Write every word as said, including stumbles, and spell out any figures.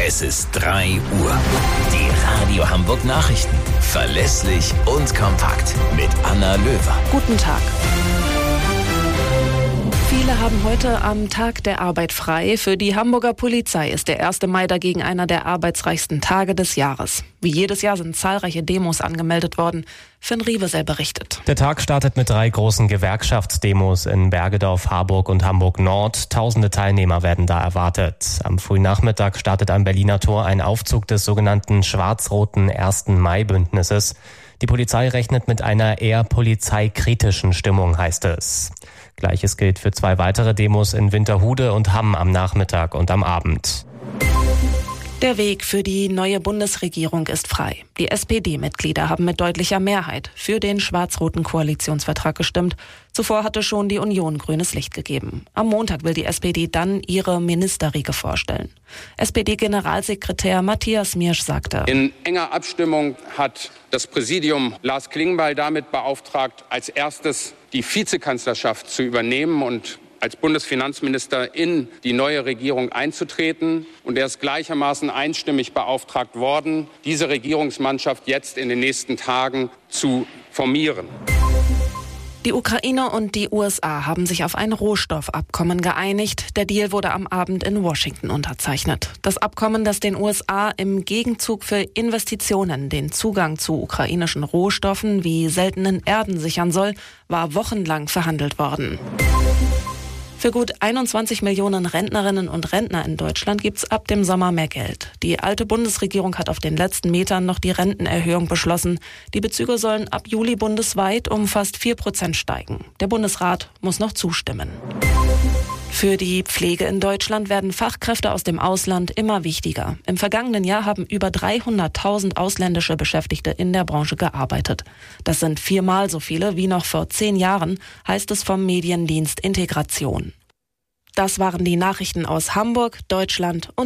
Es ist drei Uhr. Die Radio Hamburg Nachrichten. Verlässlich und kompakt. Mit Anna Löwer. Guten Tag. Viele haben heute am Tag der Arbeit frei. Für die Hamburger Polizei ist der erste Mai dagegen einer der arbeitsreichsten Tage des Jahres. Wie jedes Jahr sind zahlreiche Demos angemeldet worden. Finn Riebesel berichtet. Der Tag startet mit drei großen Gewerkschaftsdemos in Bergedorf, Harburg und Hamburg-Nord. Tausende Teilnehmer werden da erwartet. Am frühen Nachmittag startet am Berliner Tor ein Aufzug des sogenannten schwarz-roten ersten Mai-Bündnisses. Die Polizei rechnet mit einer eher polizeikritischen Stimmung, heißt es. Gleiches gilt für zwei weitere Demos in Winterhude und Hamm am Nachmittag und am Abend. Der Weg für die neue Bundesregierung ist frei. Die S P D-Mitglieder haben mit deutlicher Mehrheit für den schwarz-roten Koalitionsvertrag gestimmt. Zuvor hatte schon die Union grünes Licht gegeben. Am Montag will die S P D dann ihre Ministerriege vorstellen. S P D-Generalsekretär Matthias Miersch sagte: In enger Abstimmung hat das Präsidium Lars Klingbeil damit beauftragt, als erstes die Vizekanzlerschaft zu übernehmen und als Bundesfinanzminister in die neue Regierung einzutreten. Und er ist gleichermaßen einstimmig beauftragt worden, diese Regierungsmannschaft jetzt in den nächsten Tagen zu formieren. Die Ukraine und die U S A haben sich auf ein Rohstoffabkommen geeinigt. Der Deal wurde am Abend in Washington unterzeichnet. Das Abkommen, das den U S A im Gegenzug für Investitionen den Zugang zu ukrainischen Rohstoffen wie seltenen Erden sichern soll, war wochenlang verhandelt worden. Für gut einundzwanzig Millionen Rentnerinnen und Rentner in Deutschland gibt's ab dem Sommer mehr Geld. Die alte Bundesregierung hat auf den letzten Metern noch die Rentenerhöhung beschlossen. Die Bezüge sollen ab Juli bundesweit um fast vier Prozent steigen. Der Bundesrat muss noch zustimmen. Für die Pflege in Deutschland werden Fachkräfte aus dem Ausland immer wichtiger. Im vergangenen Jahr haben über dreihunderttausend ausländische Beschäftigte in der Branche gearbeitet. Das sind viermal so viele wie noch vor zehn Jahren, heißt es vom Mediendienst Integration. Das waren die Nachrichten aus Hamburg, Deutschland und